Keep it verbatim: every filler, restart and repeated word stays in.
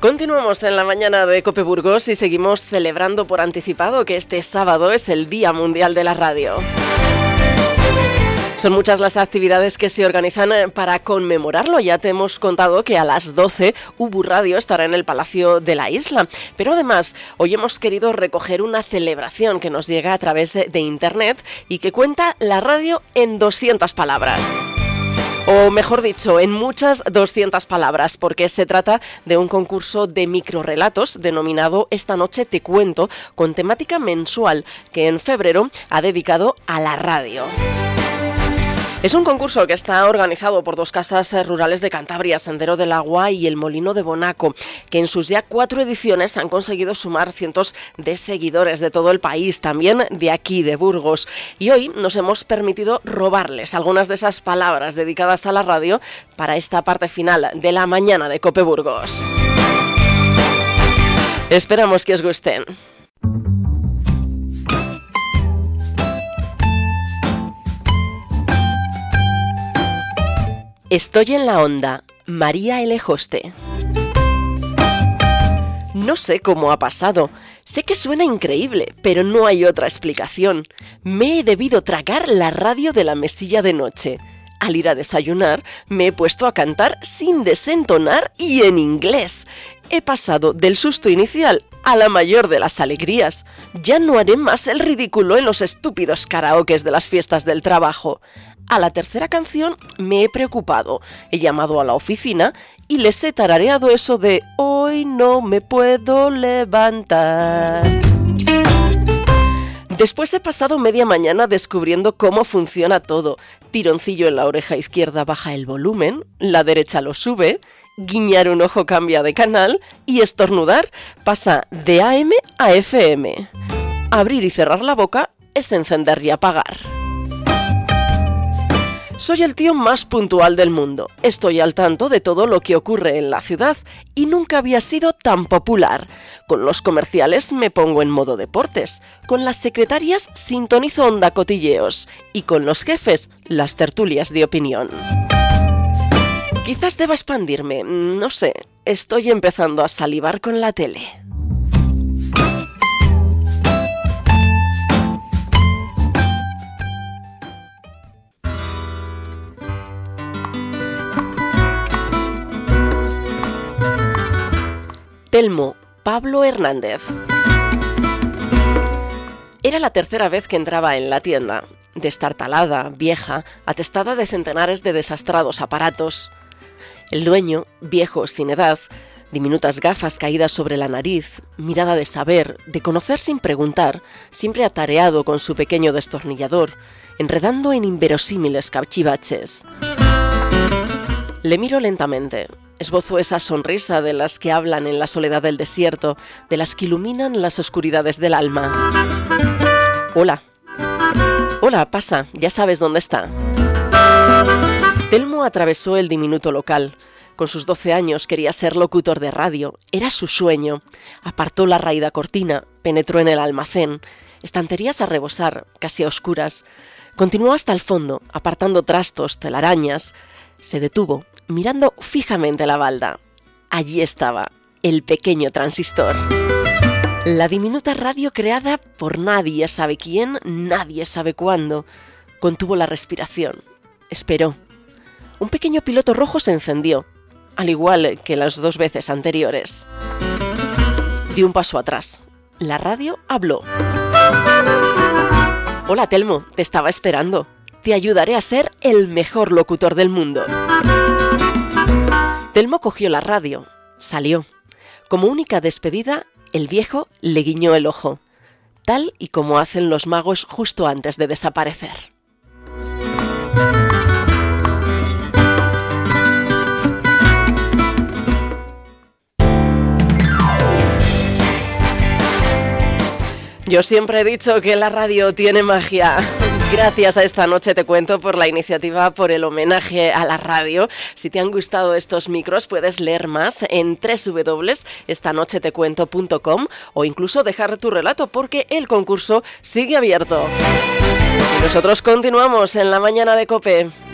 Continuamos en la mañana de COPE Burgos y seguimos celebrando por anticipado que este sábado es el Día Mundial de la Radio. Son muchas las actividades que se organizan para conmemorarlo. Ya te hemos contado que a las doce U B U Radio estará en el Palacio de la Isla. Pero además, hoy hemos querido recoger una celebración que nos llega a través de, de Internet y que cuenta la radio en doscientas palabras. O mejor dicho, en muchas doscientas palabras, porque se trata de un concurso de microrrelatos denominado Esta noche te cuento, con temática mensual que en febrero ha dedicado a la radio. Es un concurso que está organizado por dos casas rurales de Cantabria, Sendero del Agua y El Molino de Bonaco, que en sus ya cuatro ediciones han conseguido sumar cientos de seguidores de todo el país, también de aquí, de Burgos. Y hoy nos hemos permitido robarles algunas de esas palabras dedicadas a la radio para esta parte final de la mañana de COPE Burgos. Esperamos que os gusten. Estoy en la onda, María Elejoste. No sé cómo ha pasado. Sé que suena increíble, pero no hay otra explicación. Me he debido tragar la radio de la mesilla de noche. Al ir a desayunar, me he puesto a cantar sin desentonar y en inglés. He pasado del susto inicial a la mayor de las alegrías. Ya no haré más el ridículo en los estúpidos karaokes de las fiestas del trabajo. A la tercera canción me he preocupado. He llamado a la oficina y les he tarareado eso de hoy no me puedo levantar. Después he pasado media mañana descubriendo cómo funciona todo. Tironcillo en la oreja izquierda baja el volumen, la derecha lo sube, guiñar un ojo cambia de canal y estornudar pasa de A M a F M. Abrir y cerrar la boca es encender y apagar. Soy el tío más puntual del mundo. Estoy al tanto de todo lo que ocurre en la ciudad y nunca había sido tan popular. Con los comerciales me pongo en modo deportes, con las secretarias sintonizo onda cotilleos y con los jefes las tertulias de opinión. Quizás deba expandirme, no sé, estoy empezando a salivar con la tele. Telmo Pablo Hernández. Era la tercera vez que entraba en la tienda, destartalada, vieja, atestada de centenares de desastrados aparatos. El dueño, viejo, sin edad, diminutas gafas caídas sobre la nariz, mirada de saber, de conocer sin preguntar, siempre atareado con su pequeño destornillador, enredando en inverosímiles cachivaches. Le miro lentamente. Esbozo esa sonrisa de las que hablan en la soledad del desierto, de las que iluminan las oscuridades del alma. Hola. Hola, pasa, ya sabes dónde está. Telmo atravesó el diminuto local. Con sus doce años quería ser locutor de radio. Era su sueño. Apartó la raída cortina, penetró en el almacén. Estanterías a rebosar, casi a oscuras. Continuó hasta el fondo, apartando trastos, telarañas. Se detuvo, mirando fijamente la balda. Allí estaba, el pequeño transistor. La diminuta radio creada por nadie sabe quién, nadie sabe cuándo. Contuvo la respiración. Esperó. Un pequeño piloto rojo se encendió, al igual que las dos veces anteriores. Dio un paso atrás. La radio habló. Hola, Telmo, te estaba esperando. Te ayudaré a ser el mejor locutor del mundo. Telmo cogió la radio, salió. Como única despedida, el viejo le guiñó el ojo, tal y como hacen los magos justo antes de desaparecer. Yo siempre he dicho que la radio tiene magia. Gracias a Esta Noche Te Cuento por la iniciativa, por el homenaje a la radio. Si te han gustado estos micros, puedes leer más en doble u doble u doble u punto esta noche te cuento punto com o incluso dejar tu relato porque el concurso sigue abierto. Y nosotros continuamos en la mañana de COPE.